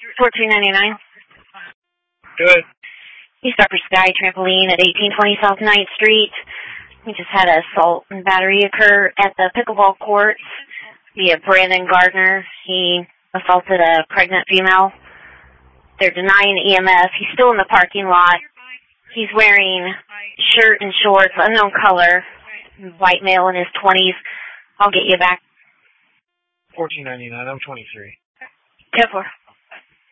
$14.99. Good. East Upper Sky Trampoline at 1820 South 9th Street. We just had an assault and battery occur at the pickleball courts via Brandon Gardner. He assaulted a pregnant female. They're denying EMS. He's still in the parking lot. He's wearing shirt and shorts, unknown color, white male in his 20s. I'll get you back. $14.99. I'm 23. 10-4.